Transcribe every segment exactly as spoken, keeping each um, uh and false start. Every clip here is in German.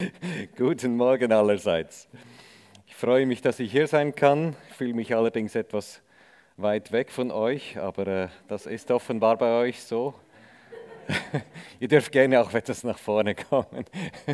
Guten Morgen allerseits. Ich freue mich, dass ich hier sein kann. Ich fühle mich allerdings etwas weit weg von euch, aber äh, das ist offenbar bei euch so. Ihr dürft gerne auch etwas nach vorne kommen.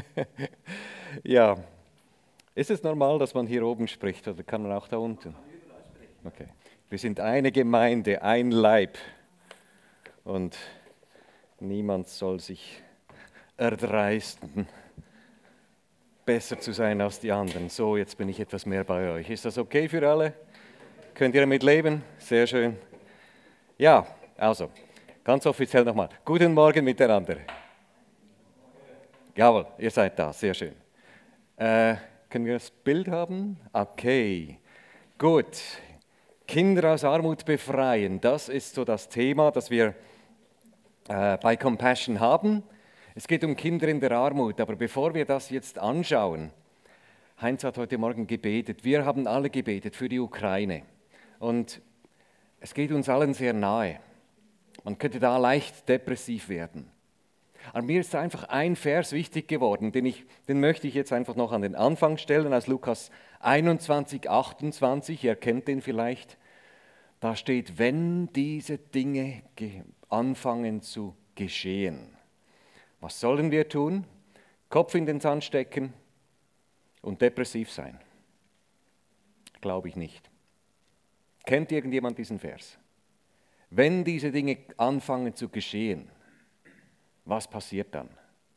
Ja, ist es normal, dass man hier oben spricht oder kann man auch da unten? Okay. Wir sind eine Gemeinde, ein Leib und niemand soll sich erdreisten, besser zu sein als die anderen. So, jetzt bin ich etwas mehr bei euch. Ist das okay für alle? Könnt ihr damit leben? Sehr schön. Ja, also, ganz offiziell nochmal. Guten Morgen miteinander. Jawohl, ihr seid da, sehr schön. Äh, können wir das Bild haben? Okay, gut. Kinder aus Armut befreien, das ist so das Thema, das wir äh, bei Compassion haben. Es geht um Kinder in der Armut, aber bevor wir das jetzt anschauen, Heinz hat heute Morgen gebetet, wir haben alle gebetet für die Ukraine und es geht uns allen sehr nahe. Man könnte da leicht depressiv werden. Aber mir ist einfach ein Vers wichtig geworden, den, ich, den möchte ich jetzt einfach noch an den Anfang stellen, aus Lukas einundzwanzig, achtundzwanzig, ihr kennt den vielleicht. Da steht, wenn diese Dinge anfangen zu geschehen. Was sollen wir tun? Kopf in den Sand stecken und depressiv sein? Glaube ich nicht. Kennt irgendjemand diesen Vers? Wenn diese Dinge anfangen zu geschehen, was passiert dann?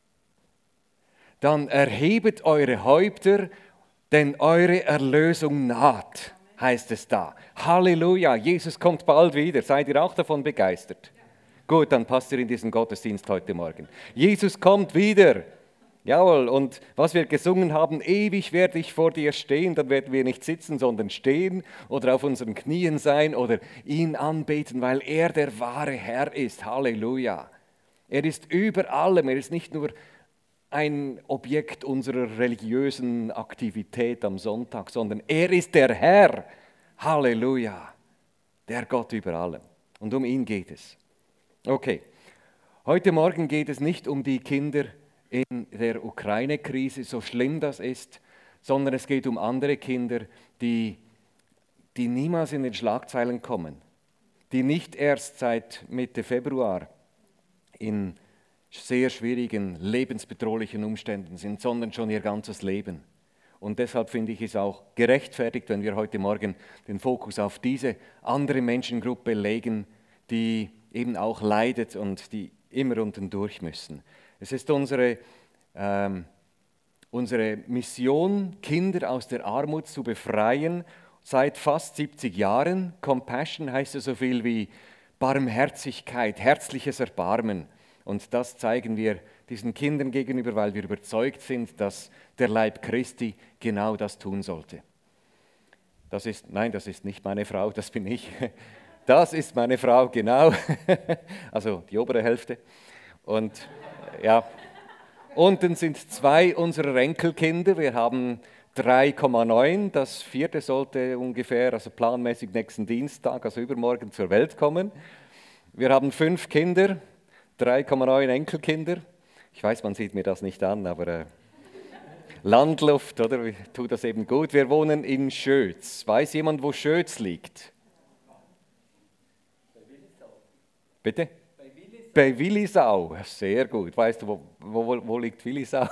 Dann erhebet eure Häupter, denn eure Erlösung naht, heißt es da. Halleluja, Jesus kommt bald wieder. Seid ihr auch davon begeistert? Gut, dann passt ihr in diesen Gottesdienst heute Morgen. Jesus kommt wieder. Jawohl, und was wir gesungen haben, ewig werde ich vor dir stehen, dann werden wir nicht sitzen, sondern stehen oder auf unseren Knien sein oder ihn anbeten, weil er der wahre Herr ist. Halleluja. Er ist über allem, er ist nicht nur ein Objekt unserer religiösen Aktivität am Sonntag, sondern er ist der Herr. Halleluja, der Gott über allem. Und um ihn geht es. Okay, heute Morgen geht es nicht um die Kinder in der Ukraine-Krise, so schlimm das ist, sondern es geht um andere Kinder, die, die niemals in den Schlagzeilen kommen, die nicht erst seit Mitte Februar in sehr schwierigen, lebensbedrohlichen Umständen sind, sondern schon ihr ganzes Leben. Und deshalb finde ich es auch gerechtfertigt, wenn wir heute Morgen den Fokus auf diese andere Menschengruppe legen, die eben auch leidet und die immer unten durch müssen. Es ist unsere, ähm, unsere Mission, Kinder aus der Armut zu befreien, seit fast siebzig Jahren. Compassion heißt ja so viel wie Barmherzigkeit, herzliches Erbarmen. Und das zeigen wir diesen Kindern gegenüber, weil wir überzeugt sind, dass der Leib Christi genau das tun sollte. Das ist, nein, das ist nicht meine Frau, das bin ich. Das ist meine Frau, genau. Also die obere Hälfte. Und ja, unten sind zwei unserer Enkelkinder. Wir haben drei Komma neun. Das vierte sollte ungefähr, also planmäßig nächsten Dienstag, also übermorgen zur Welt kommen. Wir haben fünf Kinder, drei Komma neun Enkelkinder. Ich weiß, man sieht mir das nicht an, aber äh, Landluft, oder? Tut das eben gut. Wir wohnen in Schötz. Weiß jemand, wo Schötz liegt? Bitte? Bei Willisau, sehr gut. Weißt du, wo, wo, wo liegt Willisau?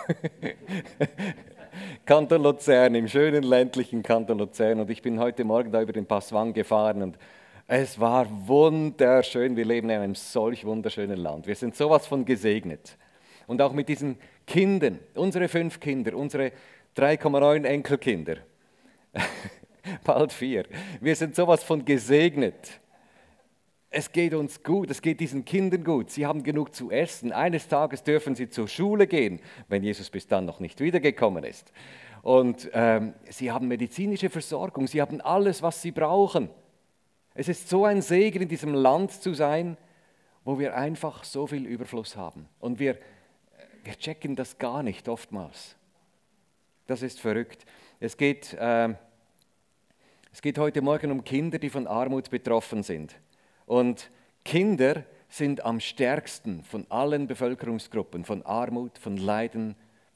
Kanton Luzern, im schönen ländlichen Kanton Luzern. Und ich bin heute Morgen da über den Passwang gefahren und es war wunderschön. Wir leben in einem solch wunderschönen Land. Wir sind sowas von gesegnet. Und auch mit diesen Kindern, unsere fünf Kinder, unsere drei Komma neun Enkelkinder, bald vier, wir sind sowas von gesegnet. Es geht uns gut, es geht diesen Kindern gut. Sie haben genug zu essen. Eines Tages dürfen sie zur Schule gehen, wenn Jesus bis dann noch nicht wiedergekommen ist. Und ähm, sie haben medizinische Versorgung, sie haben alles, was sie brauchen. Es ist so ein Segen, in diesem Land zu sein, wo wir einfach so viel Überfluss haben. Und wir, wir checken das gar nicht oftmals. Das ist verrückt. Es geht, äh, es geht heute Morgen um Kinder, die von Armut betroffen sind. Und Kinder sind am stärksten von allen Bevölkerungsgruppen, von Armut, von Leiden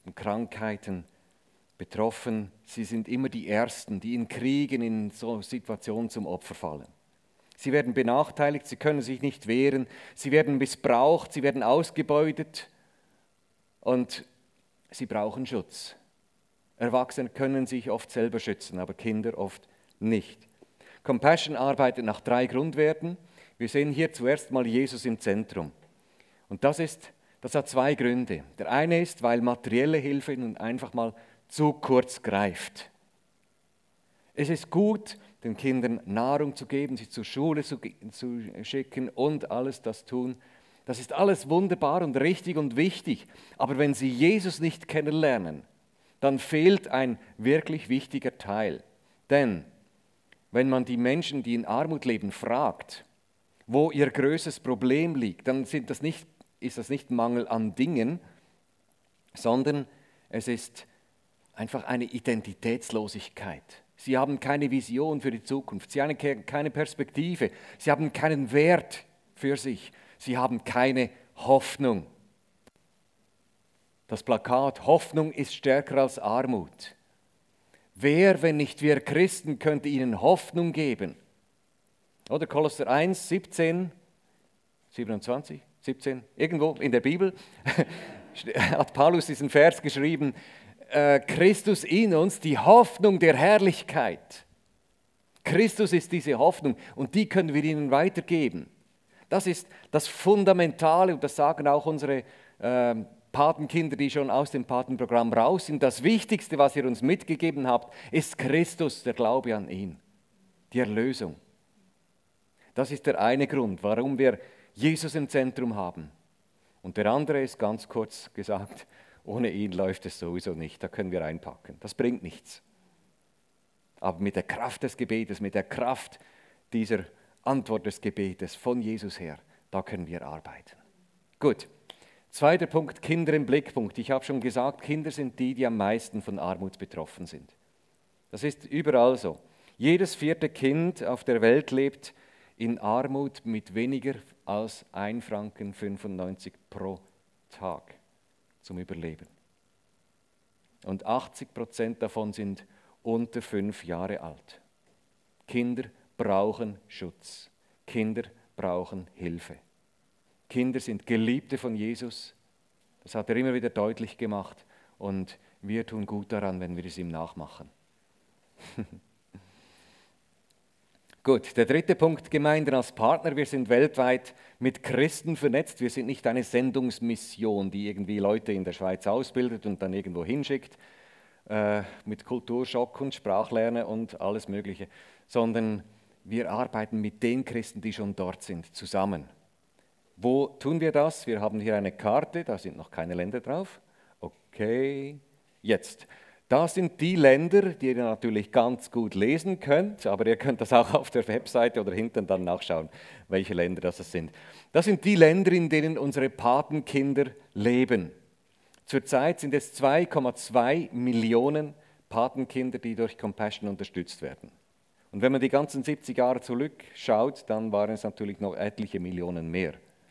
und Krankheiten betroffen. Sie sind immer die Ersten, die in Kriegen, in so Situationen zum Opfer fallen. Sie werden benachteiligt, sie können sich nicht wehren, sie werden missbraucht, sie werden ausgebeutet und sie brauchen Schutz. Erwachsene können sich oft selber schützen, aber Kinder oft nicht. Compassion arbeitet nach drei Grundwerten. Wir sehen hier zuerst mal Jesus im Zentrum. Und das, ist, das hat zwei Gründe. Der eine ist, weil materielle Hilfe nun einfach mal zu kurz greift. Es ist gut, den Kindern Nahrung zu geben, sie zur Schule zu, zu schicken und alles das tun. Das ist alles wunderbar und richtig und wichtig. Aber wenn sie Jesus nicht kennenlernen, dann fehlt ein wirklich wichtiger Teil. Denn wenn man die Menschen, die in Armut leben, fragt, wo ihr größtes Problem liegt, dann sind das nicht, ist das nicht Mangel an Dingen, sondern es ist einfach eine Identitätslosigkeit. Sie haben keine Vision für die Zukunft, sie haben keine Perspektive, sie haben keinen Wert für sich, sie haben keine Hoffnung. Das Plakat „Hoffnung ist stärker als Armut". Wer, wenn nicht wir Christen, könnte ihnen Hoffnung geben? Oder Kolosser eins, siebzehn, siebenundzwanzig, siebzehn, irgendwo in der Bibel hat Paulus diesen Vers geschrieben, äh, Christus in uns, die Hoffnung der Herrlichkeit. Christus ist diese Hoffnung und die können wir ihnen weitergeben. Das ist das Fundamentale und das sagen auch unsere äh, Patenkinder, die schon aus dem Patenprogramm raus sind. Das Wichtigste, was ihr uns mitgegeben habt, ist Christus, der Glaube an ihn, die Erlösung. Das ist der eine Grund, warum wir Jesus im Zentrum haben. Und der andere ist ganz kurz gesagt, ohne ihn läuft es sowieso nicht, da können wir einpacken. Das bringt nichts. Aber mit der Kraft des Gebetes, mit der Kraft dieser Antwort des Gebetes von Jesus her, da können wir arbeiten. Gut, zweiter Punkt, Kinder im Blickpunkt. Ich habe schon gesagt, Kinder sind die, die am meisten von Armut betroffen sind. Das ist überall so. Jedes vierte Kind auf der Welt lebt in Armut mit weniger als ein Franken fünfundneunzig pro Tag zum Überleben. Und achtzig Prozent davon sind unter fünf Jahre alt. Kinder brauchen Schutz. Kinder brauchen Hilfe. Kinder sind Geliebte von Jesus. Das hat er immer wieder deutlich gemacht. Und wir tun gut daran, wenn wir es ihm nachmachen. Gut, der dritte Punkt, Gemeinden als Partner. Wir sind weltweit mit Christen vernetzt. Wir sind nicht eine Sendungsmission, die irgendwie Leute in der Schweiz ausbildet und dann irgendwo hinschickt, äh, mit Kulturschock und Sprachlernen und alles Mögliche, sondern wir arbeiten mit den Christen, die schon dort sind, zusammen. Wo tun wir das? Wir haben hier eine Karte, da sind noch keine Länder drauf. Okay, jetzt. Das sind die Länder, die ihr natürlich ganz gut lesen könnt, aber ihr könnt das auch auf der Webseite oder hinten dann nachschauen, welche Länder das sind. Das sind die Länder, in denen unsere Patenkinder leben. Zurzeit sind es zwei Komma zwei Millionen Patenkinder, die durch Compassion unterstützt werden. Und wenn man die ganzen siebzig Jahre zurückschaut, dann waren es natürlich noch etliche Millionen mehr.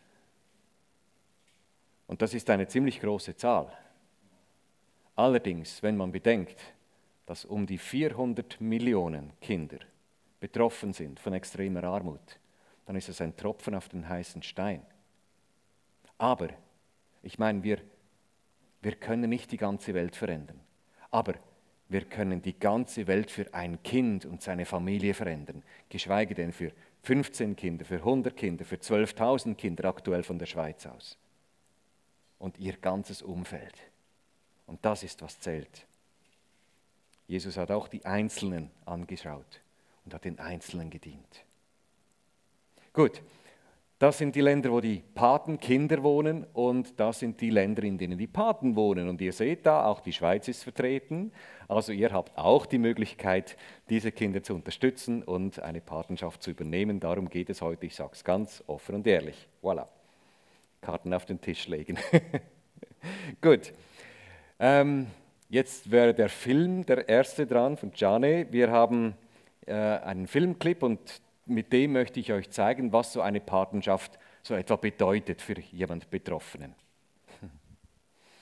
Und das ist eine ziemlich große Zahl. Allerdings, wenn man bedenkt, dass um die vierhundert Millionen Kinder betroffen sind von extremer Armut, dann ist es ein Tropfen auf den heißen Stein. Aber, ich meine, wir, wir können nicht die ganze Welt verändern, aber wir können die ganze Welt für ein Kind und seine Familie verändern, geschweige denn für fünfzehn Kinder, für hundert Kinder, für zwölftausend Kinder aktuell von der Schweiz aus. Und ihr ganzes Umfeld. Und das ist, was zählt. Jesus hat auch die Einzelnen angeschaut und hat den Einzelnen gedient. Gut, das sind die Länder, wo die Patenkinder wohnen und das sind die Länder, in denen die Paten wohnen. Und ihr seht da, auch die Schweiz ist vertreten. Also ihr habt auch die Möglichkeit, diese Kinder zu unterstützen und eine Patenschaft zu übernehmen. Darum geht es heute, ich sage es ganz offen und ehrlich. Voilà, Karten auf den Tisch legen. Gut. Ähm, jetzt wäre der Film der erste dran von Gianni. Wir haben äh, einen Filmclip und mit dem möchte ich euch zeigen, was so eine Patenschaft so etwa bedeutet für jemand Betroffenen.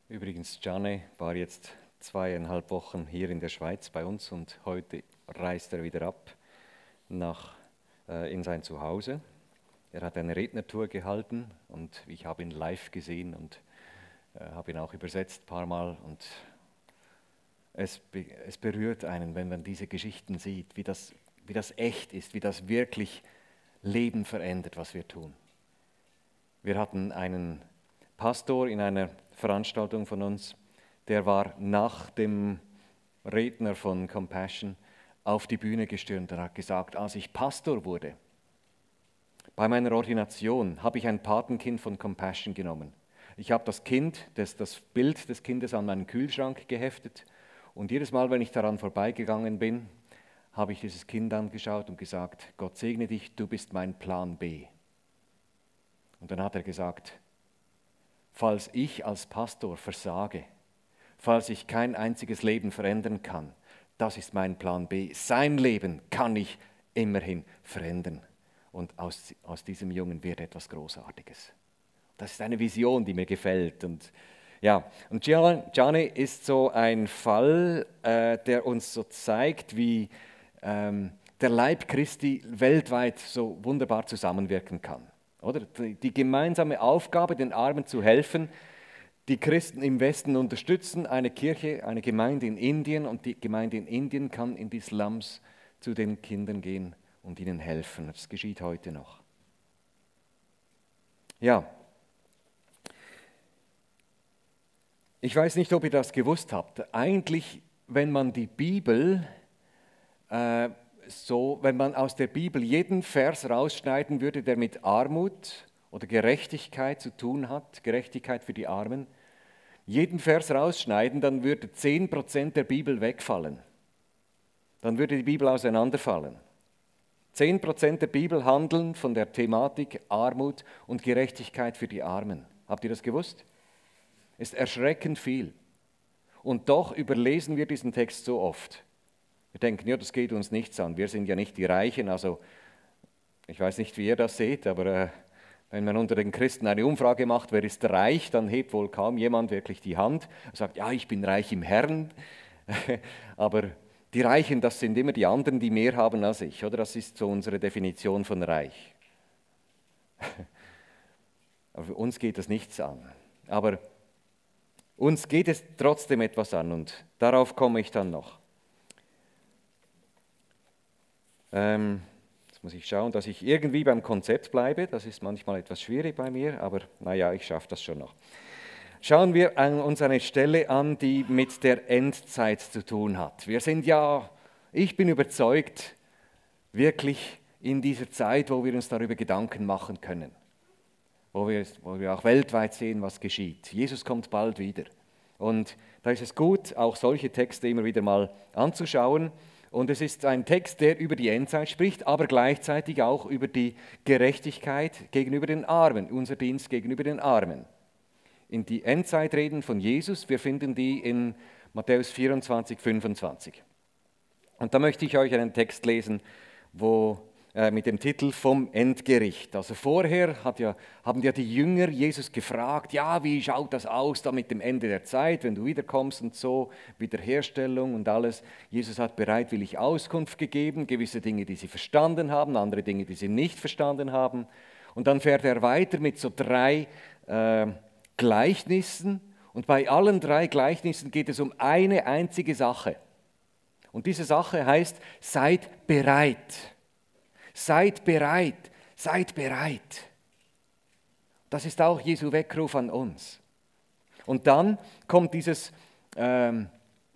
Übrigens, Gianni war jetzt zweieinhalb Wochen hier in der Schweiz bei uns und heute reist er wieder ab nach, äh, in sein Zuhause. Er hat eine Rednertour gehalten und ich habe ihn live gesehen und äh, habe ihn auch übersetzt ein paar Mal. Und es, be es berührt einen, wenn man diese Geschichten sieht, wie das, wie das echt ist, wie das wirklich Leben verändert, was wir tun. Wir hatten einen Pastor in einer Veranstaltung von uns, der war nach dem Redner von Compassion auf die Bühne gestürmt und hat gesagt, als ich Pastor wurde, bei meiner Ordination habe ich ein Patenkind von Compassion genommen. Ich habe das Kind, das, das Bild des Kindes an meinen Kühlschrank geheftet und jedes Mal, wenn ich daran vorbeigegangen bin, habe ich dieses Kind angeschaut und gesagt, Gott segne dich, du bist mein Plan B. Und dann hat er gesagt, falls ich als Pastor versage, falls ich kein einziges Leben verändern kann, das ist mein Plan B. Sein Leben kann ich immerhin verändern. Und aus, aus diesem Jungen wird etwas Großartiges. Das ist eine Vision, die mir gefällt. Und, ja. und Gianni ist so ein Fall, äh, der uns so zeigt, wie ähm, der Leib Christi weltweit so wunderbar zusammenwirken kann. Oder? Die gemeinsame Aufgabe, den Armen zu helfen, die Christen im Westen unterstützen, eine Kirche, eine Gemeinde in Indien und die Gemeinde in Indien kann in die Slums zu den Kindern gehen und ihnen helfen. Das geschieht heute noch. Ja, ich weiß nicht, ob ihr das gewusst habt. Eigentlich, wenn man die Bibel äh, so, wenn man aus der Bibel jeden Vers rausschneiden würde, der mit Armut oder Gerechtigkeit zu tun hat, Gerechtigkeit für die Armen, jeden Vers rausschneiden, dann würde zehn Prozent der Bibel wegfallen. Dann würde die Bibel auseinanderfallen. zehn Prozent der Bibel handeln von der Thematik Armut und Gerechtigkeit für die Armen. Habt ihr das gewusst? Ist erschreckend viel. Und doch überlesen wir diesen Text so oft. Wir denken, ja, das geht uns nichts an. Wir sind ja nicht die Reichen. Also, ich weiß nicht, wie ihr das seht, aber äh, wenn man unter den Christen eine Umfrage macht, wer ist reich, dann hebt wohl kaum jemand wirklich die Hand und sagt, ja, ich bin reich im Herrn. Aber die Reichen, das sind immer die anderen, die mehr haben als ich, oder? Das ist so unsere Definition von reich. Aber für uns geht das nichts an. Aber uns geht es trotzdem etwas an und darauf komme ich dann noch. Ähm, jetzt muss ich schauen, dass ich irgendwie beim Konzept bleibe. Das ist manchmal etwas schwierig bei mir, aber naja, ich schaffe das schon noch. Schauen wir uns eine Stelle an, die mit der Endzeit zu tun hat. Wir sind ja, ich bin überzeugt, wirklich in dieser Zeit, wo wir uns darüber Gedanken machen können. Wo wir, wo wir auch weltweit sehen, was geschieht. Jesus kommt bald wieder. Und da ist es gut, auch solche Texte immer wieder mal anzuschauen. Und es ist ein Text, der über die Endzeit spricht, aber gleichzeitig auch über die Gerechtigkeit gegenüber den Armen, unser Dienst gegenüber den Armen. In die Endzeitreden von Jesus, wir finden die in Matthäus vierundzwanzig, fünfundzwanzig. Und da möchte ich euch einen Text lesen, wo äh, mit dem Titel vom Endgericht. Also vorher hat ja, haben ja die Jünger Jesus gefragt, ja, wie schaut das aus da mit dem Ende der Zeit, wenn du wiederkommst und so, Wiederherstellung und alles. Jesus hat bereitwillig Auskunft gegeben, gewisse Dinge, die sie verstanden haben, andere Dinge, die sie nicht verstanden haben. Und dann fährt er weiter mit so drei äh, Gleichnissen. Und bei allen drei Gleichnissen geht es um eine einzige Sache. Und diese Sache heißt, seid bereit. Seid bereit, seid bereit. Das ist auch Jesu Weckruf an uns. Und dann kommt dieses, ähm,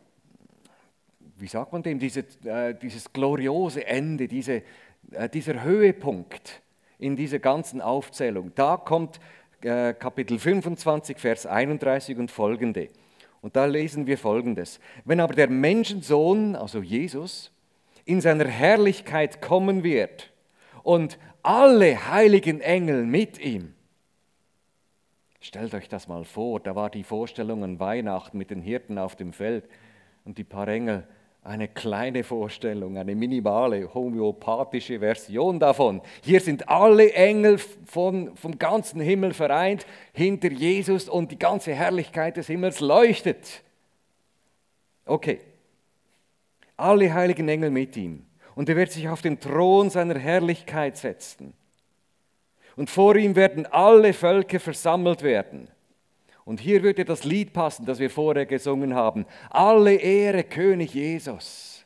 wie sagt man dem, diese, äh, dieses gloriose Ende, diese, äh, dieser Höhepunkt in dieser ganzen Aufzählung. Da kommt äh, Kapitel fünfundzwanzig, Vers einunddreißig und folgende. Und da lesen wir Folgendes. Wenn aber der Menschensohn, also Jesus, in seiner Herrlichkeit kommen wird und alle heiligen Engel mit ihm. Stellt euch das mal vor, da war die Vorstellung an Weihnachten mit den Hirten auf dem Feld und die paar Engel eine kleine Vorstellung, eine minimale homöopathische Version davon. Hier sind alle Engel von, vom ganzen Himmel vereint hinter Jesus und die ganze Herrlichkeit des Himmels leuchtet. Okay, alle heiligen Engel mit ihm. Und er wird sich auf den Thron seiner Herrlichkeit setzen. Und vor ihm werden alle Völker versammelt werden. Und hier würde das Lied passen, das wir vorher gesungen haben. Alle Ehre, König Jesus.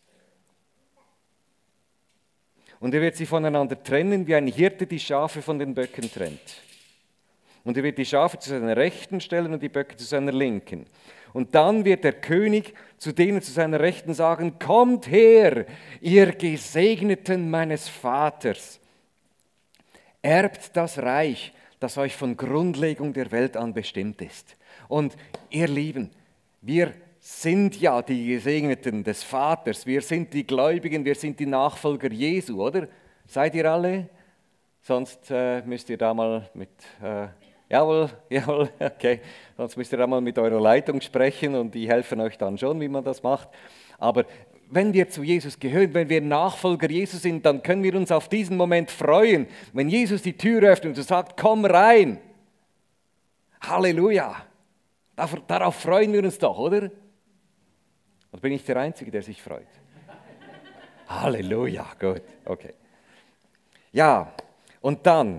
Und er wird sie voneinander trennen, wie ein Hirte die Schafe von den Böcken trennt. Und er wird die Schafe zu seiner Rechten stellen und die Böcke zu seiner Linken. Und dann wird der König zu denen zu seiner Rechten sagen, kommt her, ihr Gesegneten meines Vaters. Erbt das Reich, das euch von Grundlegung der Welt an bestimmt ist. Und ihr Lieben, wir sind ja die Gesegneten des Vaters, wir sind die Gläubigen, wir sind die Nachfolger Jesu, oder? Seid ihr alle? Sonst äh, müsst ihr da mal mit, äh, jawohl, jawohl, okay, sonst müsst ihr da mal mit eurer Leitung sprechen und die helfen euch dann schon, wie man das macht. Aber wenn wir zu Jesus gehören, wenn wir Nachfolger Jesus sind, dann können wir uns auf diesen Moment freuen, wenn Jesus die Tür öffnet und sagt, komm rein. Halleluja. Darauf freuen wir uns doch, oder? Oder bin ich der Einzige, der sich freut? Halleluja, gut, okay. Ja, und dann,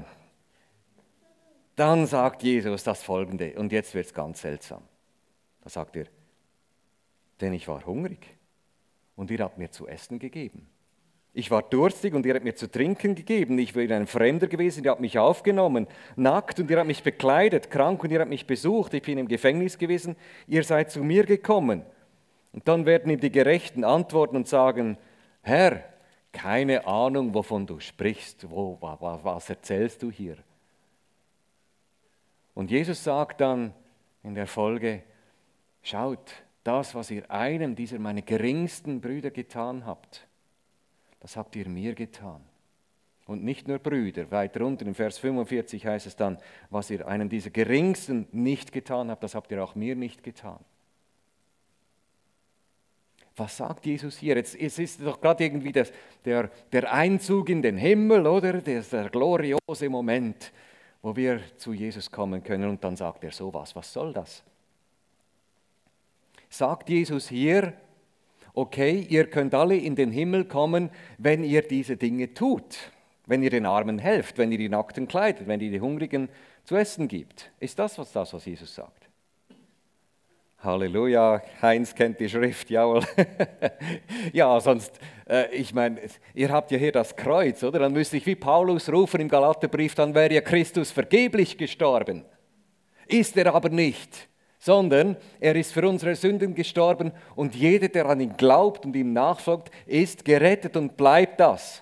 dann sagt Jesus das Folgende, und jetzt wird es ganz seltsam. Da sagt er, denn ich war hungrig. Und ihr habt mir zu essen gegeben. Ich war durstig und ihr habt mir zu trinken gegeben. Ich bin ein Fremder gewesen, ihr habt mich aufgenommen. Nackt und ihr habt mich bekleidet. Krank und ihr habt mich besucht. Ich bin im Gefängnis gewesen. Ihr seid zu mir gekommen. Und dann werden ihm die Gerechten antworten und sagen, Herr, keine Ahnung, wovon du sprichst. Wo, was erzählst du hier? Und Jesus sagt dann in der Folge, schaut, das, was ihr einem dieser meine geringsten Brüder getan habt, das habt ihr mir getan. Und nicht nur Brüder, weiter unten im Vers fünfundvierzig heißt es dann, was ihr einem dieser geringsten nicht getan habt, das habt ihr auch mir nicht getan. Was sagt Jesus hier? Jetzt, jetzt ist doch gerade irgendwie das, der, der Einzug in den Himmel, oder? Der, der gloriose Moment, wo wir zu Jesus kommen können und dann sagt er sowas. Was soll das? Sagt Jesus hier, okay, ihr könnt alle in den Himmel kommen, wenn ihr diese Dinge tut, wenn ihr den Armen helft, wenn ihr die Nackten kleidet, wenn ihr die Hungrigen zu essen gibt. Ist das was, das, was Jesus sagt? Halleluja, Heinz kennt die Schrift, jawohl. Ja, sonst, äh, ich meine, ihr habt ja hier das Kreuz, oder? Dann müsste ich wie Paulus rufen im Galaterbrief, dann wäre ja Christus vergeblich gestorben. Ist er aber nicht. Sondern er ist für unsere Sünden gestorben und jeder, der an ihn glaubt und ihm nachfolgt, ist gerettet und bleibt das.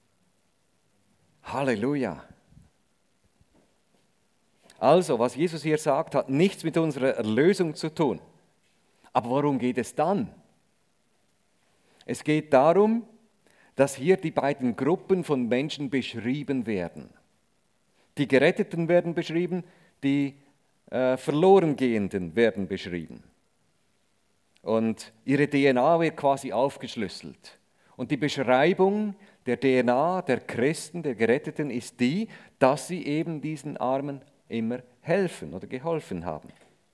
Halleluja. Also, was Jesus hier sagt, hat nichts mit unserer Erlösung zu tun. Aber worum geht es dann? Es geht darum, dass hier die beiden Gruppen von Menschen beschrieben werden. Die Geretteten werden beschrieben, die Äh, Verlorengehenden werden beschrieben. Und ihre D N A wird quasi aufgeschlüsselt. Und die Beschreibung der D N A der Christen, der Geretteten, ist die, dass sie eben diesen Armen immer helfen oder geholfen haben.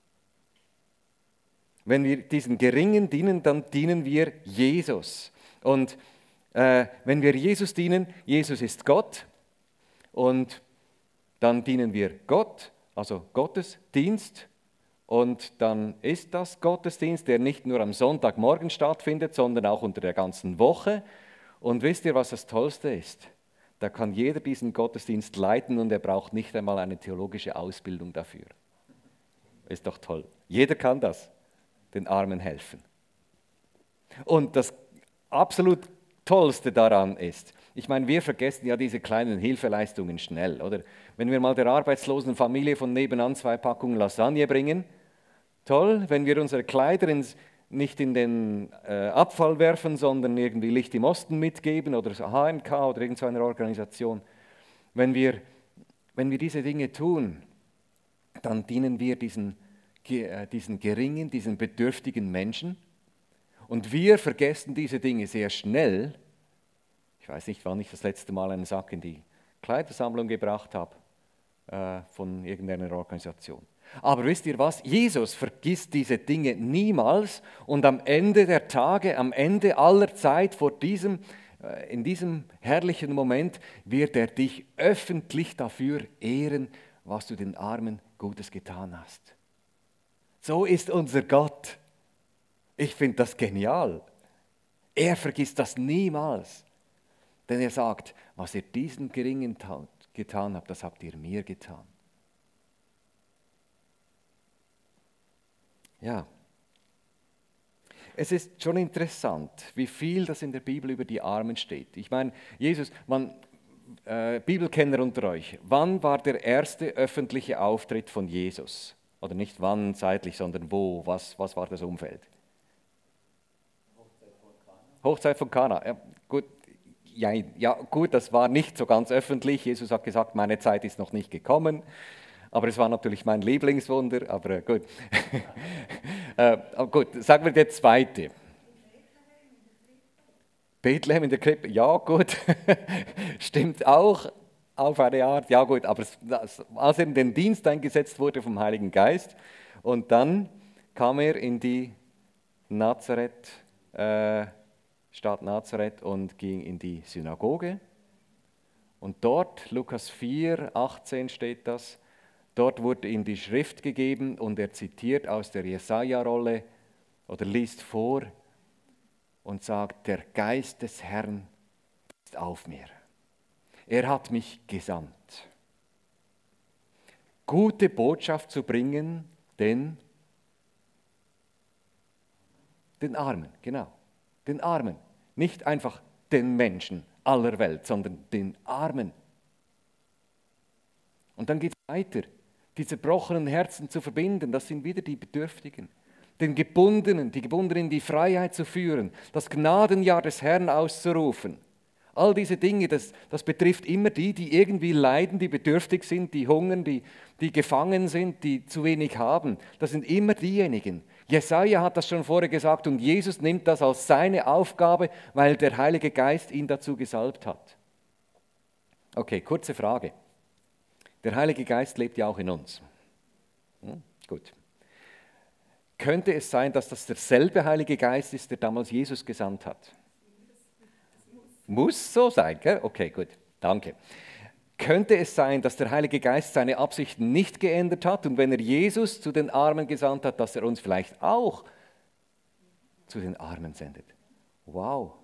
Wenn wir diesen Geringen dienen, dann dienen wir Jesus. Und äh, wenn wir Jesus dienen, Jesus ist Gott, und dann dienen wir Gott, also Gottesdienst, und dann ist das Gottesdienst, der nicht nur am Sonntagmorgen stattfindet, sondern auch unter der ganzen Woche. Und wisst ihr, was das Tollste ist? Da kann jeder diesen Gottesdienst leiten und er braucht nicht einmal eine theologische Ausbildung dafür. Ist doch toll. Jeder kann das, den Armen helfen. Und das absolut Tollste daran ist, ich meine, wir vergessen ja diese kleinen Hilfeleistungen schnell, oder? Wenn wir mal der arbeitslosen Familie von nebenan zwei Packungen Lasagne bringen, toll. Wenn wir unsere Kleider ins, nicht in den äh, Abfall werfen, sondern irgendwie Licht im Osten mitgeben oder H M K oder irgend so eine Organisation. Wenn wir, wenn wir diese Dinge tun, dann dienen wir diesen, äh, diesen geringen, diesen bedürftigen Menschen. Und wir vergessen diese Dinge sehr schnell. Ich weiß nicht, wann ich das letzte Mal einen Sack in die Kleidersammlung gebracht habe äh, von irgendeiner Organisation. Aber wisst ihr was? Jesus vergisst diese Dinge niemals und am Ende der Tage, am Ende aller Zeit, vor diesem, äh, in diesem herrlichen Moment, wird er dich öffentlich dafür ehren, was du den Armen Gutes getan hast. So ist unser Gott. Ich finde das genial. Er vergisst das niemals. Denn er sagt, was ihr diesen Geringen getan habt, das habt ihr mir getan. Ja, es ist schon interessant, wie viel das in der Bibel über die Armen steht. Ich meine, Jesus, man, äh, Bibelkenner unter euch, wann war der erste öffentliche Auftritt von Jesus? Oder nicht wann zeitlich, sondern wo, was, was war das Umfeld? Hochzeit von Kana. Hochzeit von Kana, ja, gut. Ja, ja, gut, das war nicht so ganz öffentlich. Jesus hat gesagt, meine Zeit ist noch nicht gekommen. Aber es war natürlich mein Lieblingswunder, aber gut. äh, gut, sagen wir der zweite. Bethlehem in der Krippe, ja gut, stimmt auch auf eine Art, ja gut, aber als er in den Dienst eingesetzt wurde vom Heiligen Geist und dann kam er in die Nazareth, äh, Stadt Nazareth und ging in die Synagoge und dort, Lukas vier, achtzehn steht das, dort wurde ihm die Schrift gegeben und er zitiert aus der Jesaja-Rolle oder liest vor und sagt, der Geist des Herrn ist auf mir. Er hat mich gesandt, gute Botschaft zu bringen, den, den Armen, genau, den Armen. Nicht einfach den Menschen aller Welt, sondern den Armen. Und dann geht es weiter. Die zerbrochenen Herzen zu verbinden, das sind wieder die Bedürftigen. Den Gebundenen, die Gebundenen in die Freiheit zu führen, das Gnadenjahr des Herrn auszurufen. All diese Dinge, das, das betrifft immer die, die irgendwie leiden, die bedürftig sind, die hungern, die, die gefangen sind, die zu wenig haben. Das sind immer diejenigen. Jesaja hat das schon vorher gesagt und Jesus nimmt das als seine Aufgabe, weil der Heilige Geist ihn dazu gesalbt hat. Okay, kurze Frage. Der Heilige Geist lebt ja auch in uns. Hm, gut. Könnte es sein, dass das derselbe Heilige Geist ist, der damals Jesus gesandt hat? Muss so sein, gell? Okay, gut, danke. Könnte es sein, dass der Heilige Geist seine Absichten nicht geändert hat und wenn er Jesus zu den Armen gesandt hat, dass er uns vielleicht auch zu den Armen sendet? Wow.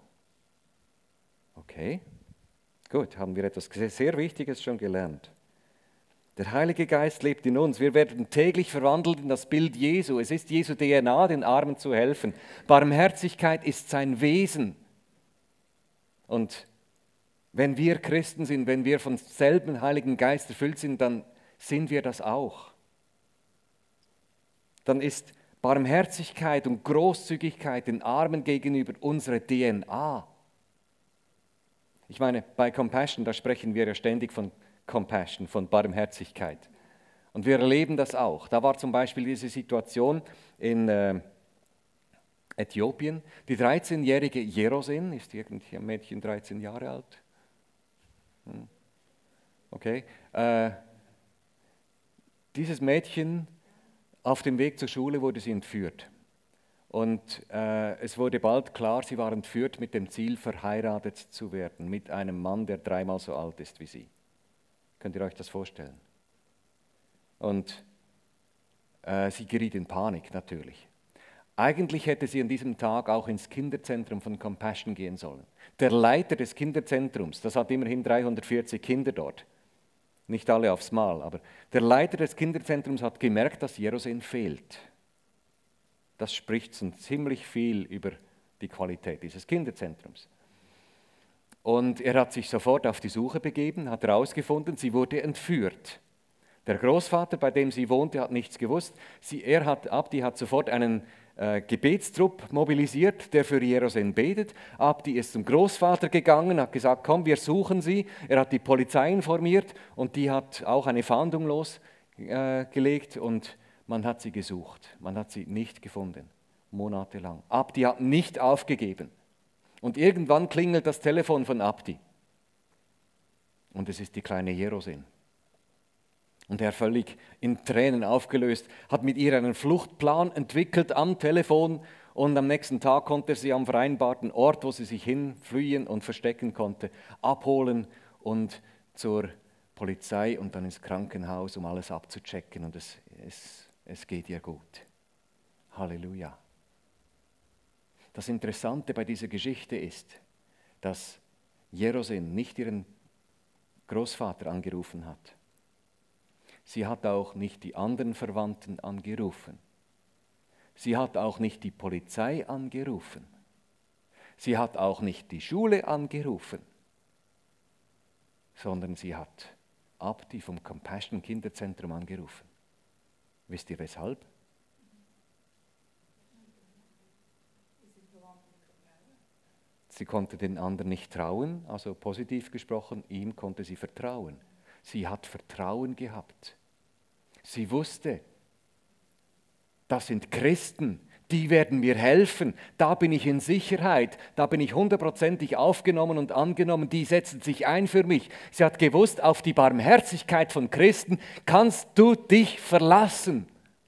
Okay, gut, haben wir etwas sehr Wichtiges schon gelernt. Der Heilige Geist lebt in uns. Wir werden täglich verwandelt in das Bild Jesu. Es ist Jesu D N A, den Armen zu helfen. Barmherzigkeit ist sein Wesen. Und wenn wir Christen sind, wenn wir vom selben Heiligen Geist erfüllt sind, dann sind wir das auch. Dann ist Barmherzigkeit und Großzügigkeit den Armen gegenüber unsere D N A. Ich meine, bei Compassion, da sprechen wir ja ständig von Compassion, von Barmherzigkeit. Und wir erleben das auch. Da war zum Beispiel diese Situation in äh, Äthiopien. Die dreizehnjährige Jerosin, ist irgendwie ein Mädchen dreizehn Jahre alt? Hm. Okay. Äh, dieses Mädchen, auf dem Weg zur Schule wurde sie entführt. Und äh, es wurde bald klar, sie war entführt mit dem Ziel, verheiratet zu werden mit einem Mann, der dreimal so alt ist wie sie. Könnt ihr euch das vorstellen? Und äh, sie geriet in Panik natürlich. Eigentlich hätte sie an diesem Tag auch ins Kinderzentrum von Compassion gehen sollen. Der Leiter des Kinderzentrums, das hat immerhin dreihundertvierzig Kinder dort, nicht alle aufs Mal, aber der Leiter des Kinderzentrums hat gemerkt, dass Jerosin fehlt. Das spricht so ziemlich viel über die Qualität dieses Kinderzentrums. Und er hat sich sofort auf die Suche begeben, hat herausgefunden, sie wurde entführt. Der Großvater, bei dem sie wohnte, hat nichts gewusst. Sie, er hat, Abdi hat sofort einen äh, Gebetstrupp mobilisiert, der für Jerosin betet. Abdi ist zum Großvater gegangen, hat gesagt, komm, wir suchen sie. Er hat die Polizei informiert und die hat auch eine Fahndung losgelegt äh, und man hat sie gesucht. Man hat sie nicht gefunden. monatelang. Abdi hat nicht aufgegeben. Und irgendwann klingelt das Telefon von Abdi. Und es ist die kleine Jerosin. Und er völlig in Tränen aufgelöst, hat mit ihr einen Fluchtplan entwickelt am Telefon und am nächsten Tag konnte er sie am vereinbarten Ort, wo sie sich hinfliehen und verstecken konnte, abholen und zur Polizei und dann ins Krankenhaus, um alles abzuchecken und es, es, es geht ihr gut. Halleluja. Das Interessante bei dieser Geschichte ist, dass Jerosin nicht ihren Großvater angerufen hat. Sie hat auch nicht die anderen Verwandten angerufen. Sie hat auch nicht die Polizei angerufen. Sie hat auch nicht die Schule angerufen, sondern sie hat Abdi vom Compassion Kinderzentrum angerufen. Wisst ihr weshalb? Sie konnte den anderen nicht trauen, also positiv gesprochen, ihm konnte sie vertrauen. Sie hat Vertrauen gehabt. Sie wusste, das sind Christen, die werden mir helfen, da bin ich in Sicherheit, da bin ich hundertprozentig aufgenommen und angenommen, die setzen sich ein für mich. Sie hat gewusst, auf die Barmherzigkeit von Christen kannst du dich verlassen.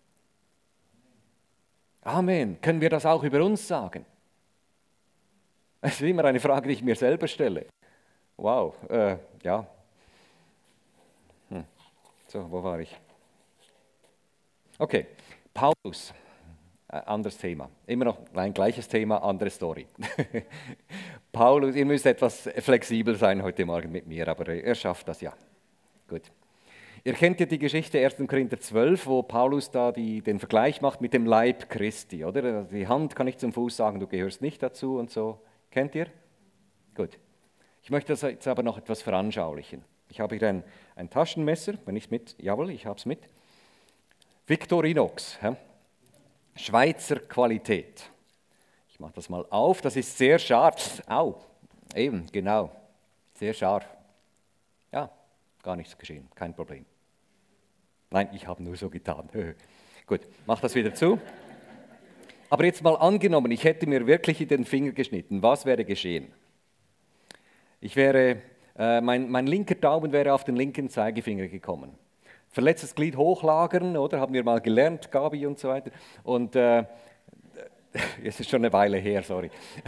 Amen. Können wir das auch über uns sagen? Es ist immer eine Frage, die ich mir selber stelle. Wow, äh, ja. Hm. So, wo war ich? Okay, Paulus, äh, anderes Thema. Immer noch ein gleiches Thema, andere Story. Paulus, ihr müsst etwas flexibel sein heute Morgen mit mir, aber er schafft das ja. Gut. Ihr kennt ja die Geschichte erster Korinther zwölf, wo Paulus da die, den Vergleich macht mit dem Leib Christi, oder? Die Hand kann ich zum Fuß sagen, du gehörst nicht dazu und so. Kennt ihr? Gut. Ich möchte das jetzt aber noch etwas veranschaulichen. Ich habe hier ein, ein Taschenmesser, wenn ich es mit, jawohl, ich habe es mit. Victorinox, hä? Schweizer Qualität. Ich mache das mal auf, das ist sehr scharf. Au, eben, genau, sehr scharf. Ja, gar nichts geschehen, kein Problem. Nein, ich habe nur so getan. Gut, mach das wieder zu. Aber jetzt mal angenommen, ich hätte mir wirklich in den Finger geschnitten, was wäre geschehen? Ich wäre, äh, mein, mein linker Daumen wäre auf den linken Zeigefinger gekommen. Verletztes Glied hochlagern, oder? Haben wir mal gelernt, Gabi und so weiter. Und äh, es ist schon eine Weile her, sorry.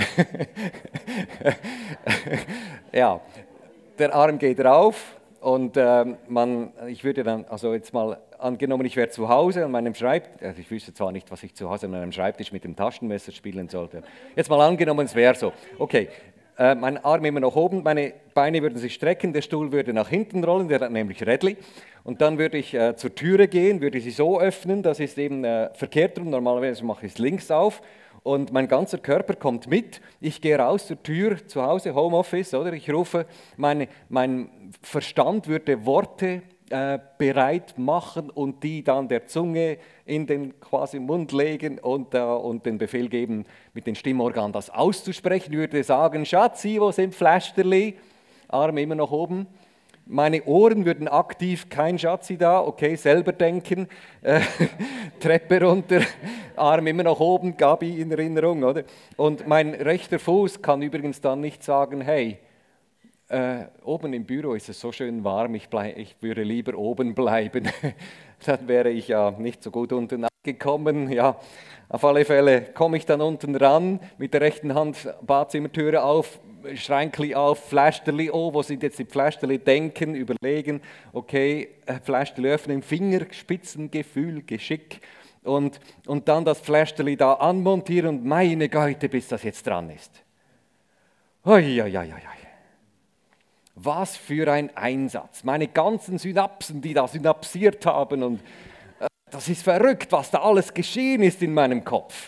Ja, der Arm geht rauf und äh, man, ich würde dann, also jetzt mal angenommen, ich wäre zu Hause an meinem Schreibtisch, also ich wüsste zwar nicht, was ich zu Hause an meinem Schreibtisch mit dem Taschenmesser spielen sollte. Jetzt mal angenommen, es wäre so. Okay, äh, mein Arm immer noch oben, meine Beine würden sich strecken, der Stuhl würde nach hinten rollen, der hat nämlich Rädli. Und dann würde ich äh, zur Türe gehen, würde sie so öffnen, das ist eben äh, verkehrt rum, normalerweise mache ich es links auf. Und mein ganzer Körper kommt mit. Ich gehe raus zur Tür, zu Hause, Homeoffice, oder? Ich rufe, meine, mein Verstand würde Worte äh, bereit machen und die dann der Zunge in den quasi Mund legen und, äh, und den Befehl geben, mit den Stimmorganen das auszusprechen. Ich würde sagen, Schatzi, wo sind Pflästerli? Arm immer noch oben. Meine Ohren würden aktiv, kein Schatzi da, okay, selber denken, äh, Treppe runter, Arm immer noch oben, Gabi in Erinnerung, oder? Und mein rechter Fuß kann übrigens dann nicht sagen, hey, äh, oben im Büro ist es so schön warm, ich, bleib, ich würde lieber oben bleiben. Dann wäre ich ja nicht so gut unten angekommen, ja. Auf alle Fälle komme ich dann unten ran, mit der rechten Hand Badzimmertüre auf, Schränkli auf, Pflästerli, oh, wo sind jetzt die Pflästerli? Denken, überlegen, okay, Pflästerli öffnen, Fingerspitzengefühl, Geschick und, und dann das Pflästerli da anmontieren und meine Güte, bis das jetzt dran ist. Ui, ui, ui, ui. Was für ein Einsatz. Meine ganzen Synapsen, die da synapsiert haben und äh, das ist verrückt, was da alles geschehen ist in meinem Kopf.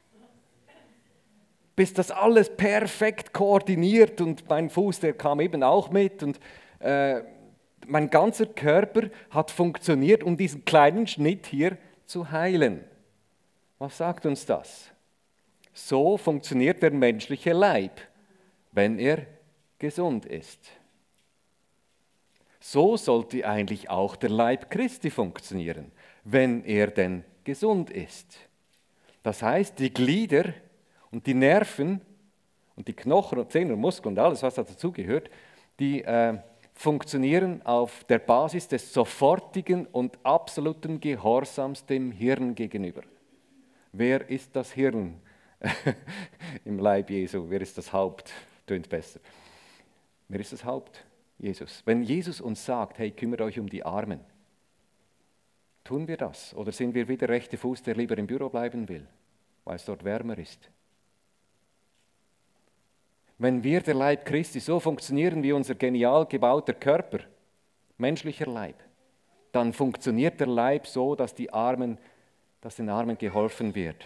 Bis das alles perfekt koordiniert und mein Fuß, der kam eben auch mit und äh, mein ganzer Körper hat funktioniert, um diesen kleinen Schnitt hier zu heilen. Was sagt uns das? So funktioniert der menschliche Leib, wenn er gesund ist. So sollte eigentlich auch der Leib Christi funktionieren, wenn er denn gesund ist. Das heißt, die Glieder und die Nerven und die Knochen und Zähne und Muskeln und alles, was dazugehört, die äh, funktionieren auf der Basis des sofortigen und absoluten Gehorsams dem Hirn gegenüber. Wer ist das Hirn im Leib Jesu? Wer ist das Haupt? Tönt besser. Wer ist das Haupt? Jesus. Wenn Jesus uns sagt, hey, kümmert euch um die Armen, tun wir das? Oder sind wir wie der rechte Fuß, der lieber im Büro bleiben will, weil es dort wärmer ist? Wenn wir, der Leib Christi, so funktionieren wie unser genial gebauter Körper, menschlicher Leib, dann funktioniert der Leib so, dass, die Armen, dass den Armen geholfen wird.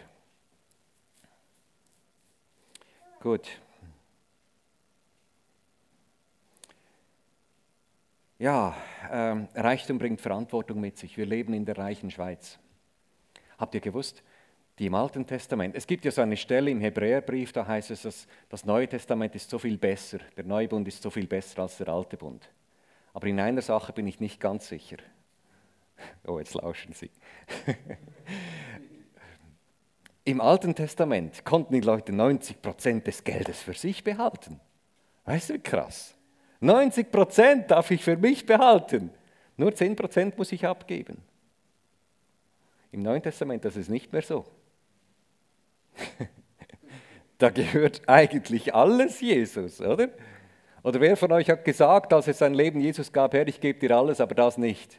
Gut. Ja, ähm, Reichtum bringt Verantwortung mit sich. Wir leben in der reichen Schweiz. Habt ihr gewusst, die im Alten Testament, es gibt ja so eine Stelle im Hebräerbrief, da heißt es, dass das Neue Testament ist so viel besser, der Neue Bund ist so viel besser als der Alte Bund. Aber in einer Sache bin ich nicht ganz sicher. Oh, jetzt lauschen Sie. Im Alten Testament konnten die Leute neunzig Prozent des Geldes für sich behalten. Weißt du, wie krass? neunzig Prozent darf ich für mich behalten. Nur zehn Prozent muss ich abgeben. Im Neuen Testament das ist nicht mehr so. Da gehört eigentlich alles Jesus, oder? Oder wer von euch hat gesagt, als er sein Leben Jesus gab, Herr, ich gebe dir alles, aber das nicht?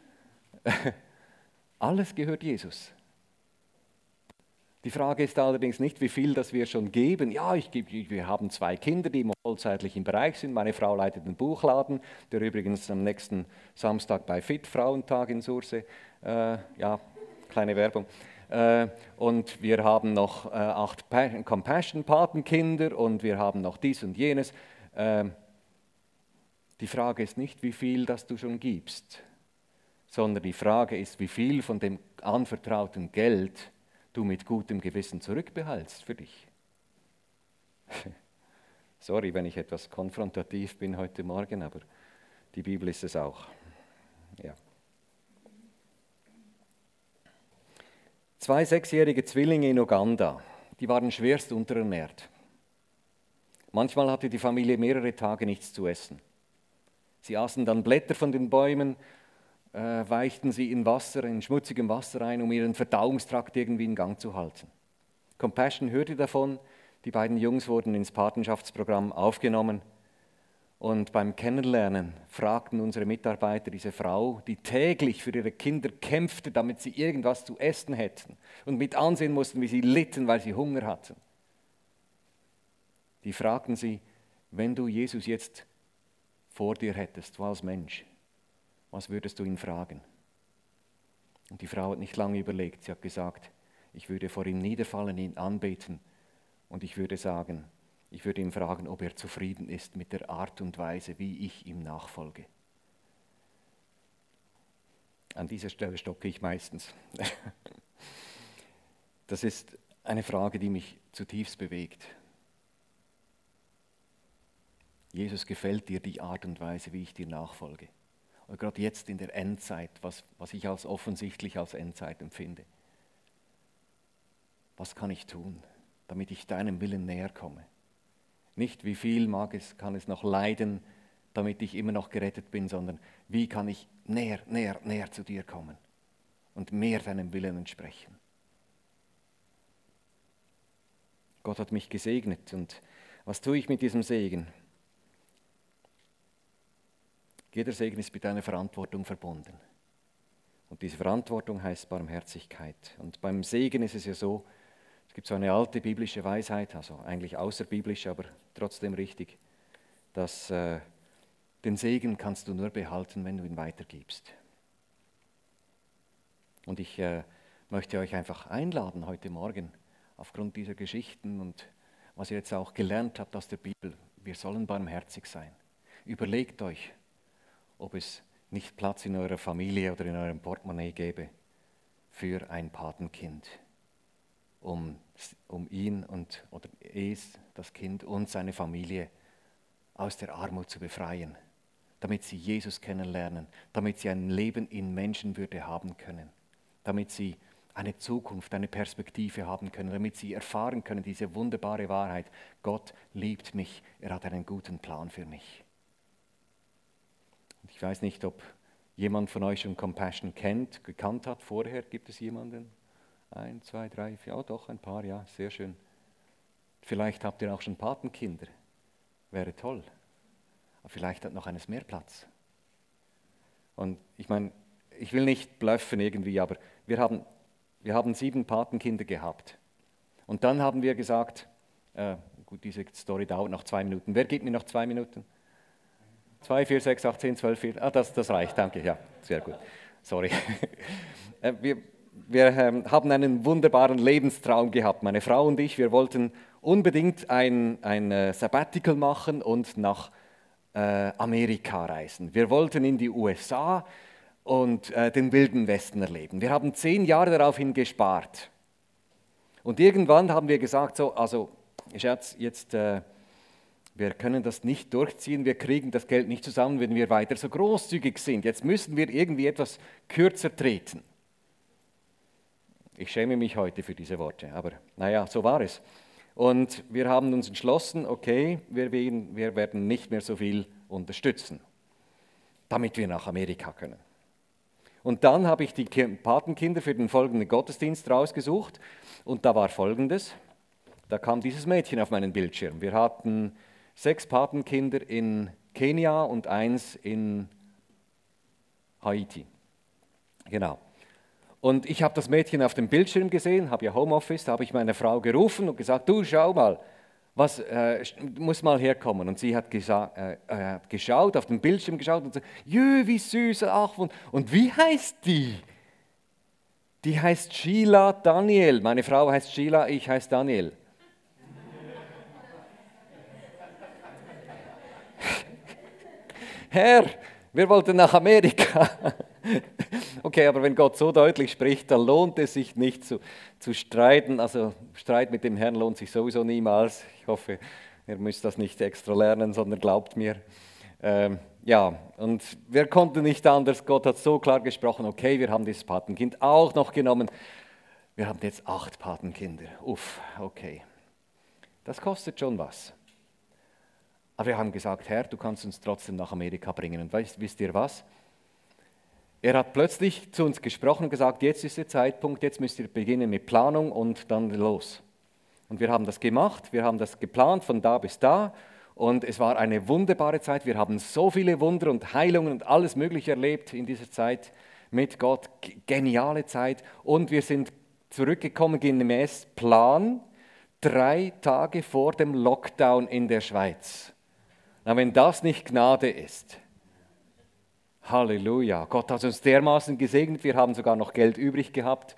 Alles gehört Jesus. Die Frage ist allerdings nicht, wie viel das wir schon geben. Ja, ich gebe, wir haben zwei Kinder, die im vollzeitlichen Bereich sind. Meine Frau leitet einen Buchladen, der übrigens am nächsten Samstag bei Fit Frauentag in Sursee, äh, ja, kleine Werbung. Äh, und wir haben noch äh, acht Compassion-Patenkinder und wir haben noch dies und jenes. Äh, die Frage ist nicht, wie viel das du schon gibst, sondern die Frage ist, wie viel von dem anvertrauten Geld du mit gutem Gewissen zurückbehältst für dich. Sorry, wenn ich etwas konfrontativ bin heute Morgen, aber die Bibel ist es auch. Ja. Zwei sechsjährige Zwillinge in Uganda, die waren schwerst unterernährt. Manchmal hatte die Familie mehrere Tage nichts zu essen. Sie aßen dann Blätter von den Bäumen, äh, weichten sie in Wasser, in schmutzigem Wasser ein, um ihren Verdauungstrakt irgendwie in Gang zu halten. Compassion hörte davon, die beiden Jungs wurden ins Patenschaftsprogramm aufgenommen. Und beim Kennenlernen fragten unsere Mitarbeiter diese Frau, die täglich für ihre Kinder kämpfte, damit sie irgendwas zu essen hätten und mit ansehen mussten, wie sie litten, weil sie Hunger hatten. Die fragten sie, wenn du Jesus jetzt vor dir hättest, du als Mensch, was würdest du ihn fragen? Und die Frau hat nicht lange überlegt, sie hat gesagt, ich würde vor ihm niederfallen, ihn anbeten und ich würde sagen, ich würde ihn fragen, ob er zufrieden ist mit der Art und Weise, wie ich ihm nachfolge. An dieser Stelle stocke ich meistens. Das ist eine Frage, die mich zutiefst bewegt. Jesus, gefällt dir die Art und Weise, wie ich dir nachfolge? Und gerade jetzt in der Endzeit, was, was ich als offensichtlich als Endzeit empfinde. Was kann ich tun, damit ich deinem Willen näher komme? Nicht, wie viel mag es, kann es noch leiden, damit ich immer noch gerettet bin, sondern wie kann ich näher, näher, näher zu dir kommen und mehr deinem Willen entsprechen. Gott hat mich gesegnet und was tue ich mit diesem Segen? Jeder Segen ist mit einer Verantwortung verbunden. Und diese Verantwortung heißt Barmherzigkeit. Und beim Segen ist es ja so, es gibt so eine alte biblische Weisheit, also eigentlich außerbiblisch, aber trotzdem richtig, dass äh, den Segen kannst du nur behalten, wenn du ihn weitergibst. Und ich äh, möchte euch einfach einladen heute Morgen, aufgrund dieser Geschichten und was ihr jetzt auch gelernt habt aus der Bibel, wir sollen barmherzig sein. Überlegt euch, ob es nicht Platz in eurer Familie oder in eurem Portemonnaie gäbe für ein Patenkind, um, um ihn und oder es, das Kind und seine Familie aus der Armut zu befreien, damit sie Jesus kennenlernen, damit sie ein Leben in Menschenwürde haben können, damit sie eine Zukunft, eine Perspektive haben können, damit sie erfahren können, diese wunderbare Wahrheit. Gott liebt mich, er hat einen guten Plan für mich. Ich weiß nicht, ob jemand von euch schon Compassion kennt, gekannt hat vorher. Gibt es jemanden? Ein, zwei, drei, vier, oh doch, ein paar, ja, sehr schön. Vielleicht habt ihr auch schon Patenkinder. Wäre toll. Aber vielleicht hat noch eines mehr Platz. Und ich meine, ich will nicht bluffen irgendwie, aber wir haben, wir haben sieben Patenkinder gehabt. Und dann haben wir gesagt, äh, gut, diese Story dauert noch zwei Minuten. Wer gibt mir noch zwei Minuten? Zwei, vier, sechs, acht, zehn, zwölf, vier. Ah, das, das reicht, danke, ja, sehr gut. Sorry. Äh, wir wir ähm, haben einen wunderbaren Lebenstraum gehabt. Meine Frau und ich, wir wollten unbedingt ein, ein äh, Sabbatical machen und nach äh, Amerika reisen. Wir wollten in die U S A und äh, den Wilden Westen erleben. Wir haben zehn Jahre daraufhin gespart. Und irgendwann haben wir gesagt, so, also Schatz, jetzt, äh, wir können das nicht durchziehen, wir kriegen das Geld nicht zusammen, wenn wir weiter so großzügig sind. Jetzt müssen wir irgendwie etwas kürzer treten. Ich schäme mich heute für diese Worte, aber naja, so war es. Und wir haben uns entschlossen, okay, wir werden, wir werden nicht mehr so viel unterstützen, damit wir nach Amerika können. Und dann habe ich die Patenkinder für den folgenden Gottesdienst rausgesucht und da war Folgendes, da kam dieses Mädchen auf meinen Bildschirm. Wir hatten sechs Patenkinder in Kenia und eins in Haiti. Genau. Und ich habe das Mädchen auf dem Bildschirm gesehen, habe ja Homeoffice, da habe ich meine Frau gerufen und gesagt, du schau mal, was, äh, muss mal herkommen. Und sie hat gesa- äh, äh, geschaut, auf den Bildschirm geschaut und gesagt, jö, wie süß, ach, und, und wie heißt die? Die heißt Sheila Daniel, meine Frau heißt Sheila, ich heiße Daniel. Herr, wir wollten nach Amerika. Okay, aber wenn Gott so deutlich spricht, dann lohnt es sich nicht zu, zu streiten. Also Streit mit dem Herrn lohnt sich sowieso niemals. Ich hoffe, ihr müsst das nicht extra lernen, sondern glaubt mir. Ähm, ja, und wir konnten nicht anders. Gott hat so klar gesprochen, okay, wir haben dieses Patenkind auch noch genommen. Wir haben jetzt acht Patenkinder. Uff, okay. Das kostet schon was. Aber wir haben gesagt, Herr, du kannst uns trotzdem nach Amerika bringen. Und weißt, wisst ihr was? Er hat plötzlich zu uns gesprochen und gesagt, jetzt ist der Zeitpunkt, jetzt müsst ihr beginnen mit Planung und dann los. Und wir haben das gemacht, wir haben das geplant von da bis da und es war eine wunderbare Zeit. Wir haben so viele Wunder und Heilungen und alles Mögliche erlebt in dieser Zeit mit Gott. Geniale Zeit und wir sind zurückgekommen gemäß Plan, drei Tage vor dem Lockdown in der Schweiz. Na, wenn das nicht Gnade ist. Halleluja. Gott hat uns dermaßen gesegnet, wir haben sogar noch Geld übrig gehabt.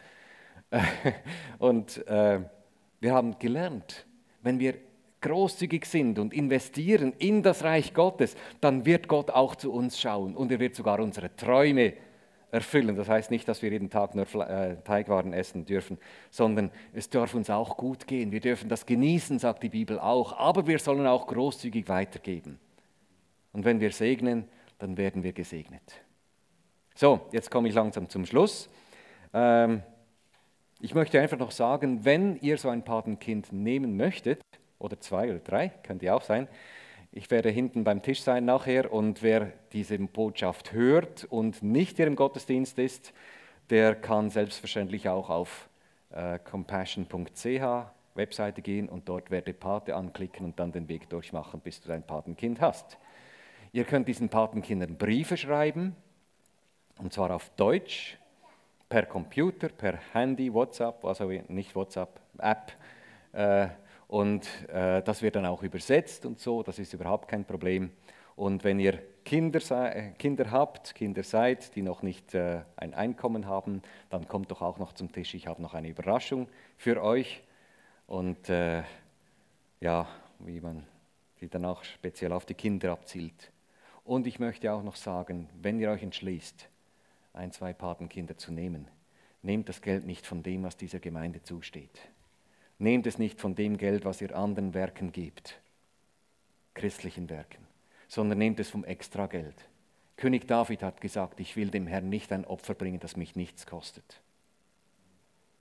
Und äh, wir haben gelernt, wenn wir großzügig sind und investieren in das Reich Gottes, dann wird Gott auch zu uns schauen und er wird sogar unsere Träume erfüllen. Das heißt nicht, dass wir jeden Tag nur äh, Teigwaren essen dürfen, sondern es darf uns auch gut gehen. Wir dürfen das genießen, sagt die Bibel auch, aber wir sollen auch großzügig weitergeben. Und wenn wir segnen, dann werden wir gesegnet. So, jetzt komme ich langsam zum Schluss. Ähm, ich möchte einfach noch sagen, wenn ihr so ein Patenkind nehmen möchtet, oder zwei oder drei, könnt ihr auch sein, ich werde hinten beim Tisch sein nachher und wer diese Botschaft hört und nicht hier im Gottesdienst ist, der kann selbstverständlich auch auf äh, compassion punkt c h Webseite gehen und dort werde Pate anklicken und dann den Weg durchmachen, bis du dein Patenkind hast. Ihr könnt diesen Patenkindern Briefe schreiben, und zwar auf Deutsch, per Computer, per Handy, WhatsApp, also nicht WhatsApp, App. Äh, und äh, das wird dann auch übersetzt und so, das ist überhaupt kein Problem. Und wenn ihr Kinder, sei, Kinder habt, Kinder seid, die noch nicht äh, ein Einkommen haben, dann kommt doch auch noch zum Tisch. Ich habe noch eine Überraschung für euch. Und äh, ja, wie man die dann auch speziell auf die Kinder abzielt. Und ich möchte auch noch sagen, wenn ihr euch entschließt, ein, zwei Patenkinder zu nehmen, nehmt das Geld nicht von dem, was dieser Gemeinde zusteht. Nehmt es nicht von dem Geld, was ihr anderen Werken gebt, christlichen Werken, sondern nehmt es vom Extrageld. König David hat gesagt, ich will dem Herrn nicht ein Opfer bringen, das mich nichts kostet.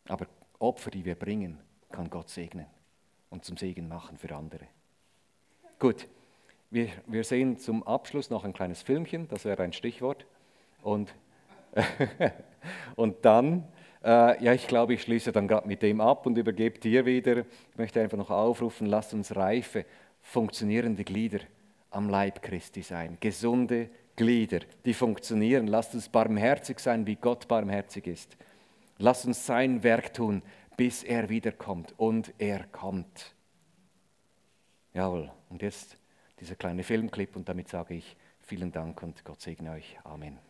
Aber Opfer, die wir bringen, kann Gott segnen und zum Segen machen für andere. Gut, wir, wir sehen zum Abschluss noch ein kleines Filmchen, das wäre ein Stichwort. Und, und dann, äh, ja, ich glaube, ich schließe dann gerade mit dem ab und übergebe dir wieder. Ich möchte einfach noch aufrufen, lasst uns reife, funktionierende Glieder am Leib Christi sein. Gesunde Glieder, die funktionieren. Lasst uns barmherzig sein, wie Gott barmherzig ist. Lasst uns sein Werk tun, bis er wiederkommt. Und er kommt. Jawohl, und jetzt dieser kleine Filmclip und damit sage ich vielen Dank und Gott segne euch. Amen.